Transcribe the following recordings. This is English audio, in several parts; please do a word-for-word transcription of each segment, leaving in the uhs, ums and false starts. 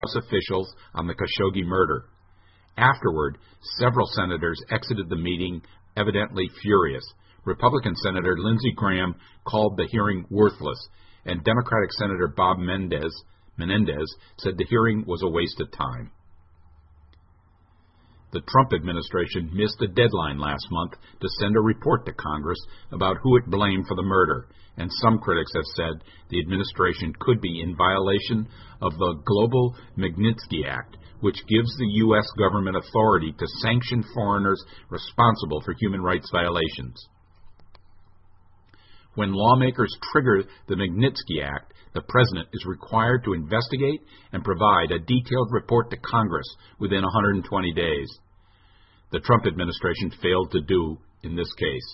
House officials on the Khashoggi murder. Afterward, several senators exited the meeting, evidently furious. Republican Senator Lindsey Graham called the hearing worthless, and Democratic Senator Bob Menendez, Menendez said the hearing was a waste of time. The Trump administration missed a deadline last month to send a report to Congress about who it blamed for the murder, and some critics have said the administration could be in violation of the Global Magnitsky Act, which gives the U S government authority to sanction foreigners responsible for human rights violations. When lawmakers trigger the Magnitsky Act, the president is required to investigate and provide a detailed report to Congress within one hundred twenty days. The Trump administration failed to do in this case.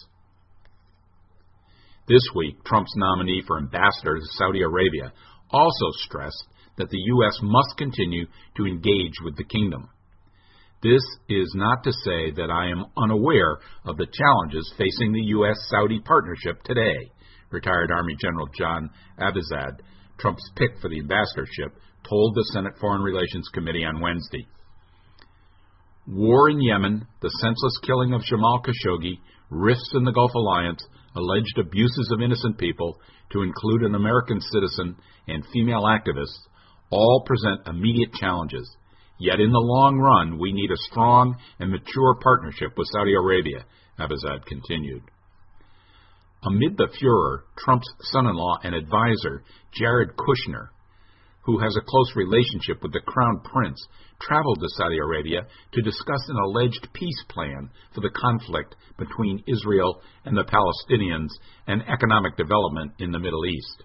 This week, Trump's nominee for ambassador to Saudi Arabia also stressed that the U S must continue to engage with the kingdom. This is not to say that I am unaware of the challenges facing the U S Saudi partnership today, retired Army General John Abizad, Trump's pick for the ambassadorship, told the Senate Foreign Relations Committee on Wednesday. War in Yemen, the senseless killing of Jamal Khashoggi, rifts in the Gulf Alliance, alleged abuses of innocent people, to include an American citizen, and female activists, all present immediate challenges. Yet in the long run, we need a strong and mature partnership with Saudi Arabia, Abizad continued. Amid the furor, Trump's son-in-law and advisor, Jared Kushner, who has a close relationship with the Crown Prince, traveled to Saudi Arabia to discuss an alleged peace plan for the conflict between Israel and the Palestinians and economic development in the Middle East.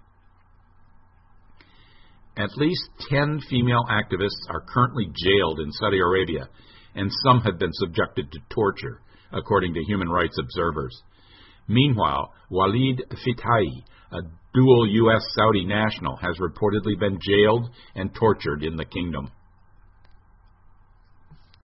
At least ten female activists are currently jailed in Saudi Arabia, and some have been subjected to torture, according to human rights observers. Meanwhile, Walid Fitahi, a dual U S Saudi national, has reportedly been jailed and tortured in the kingdom.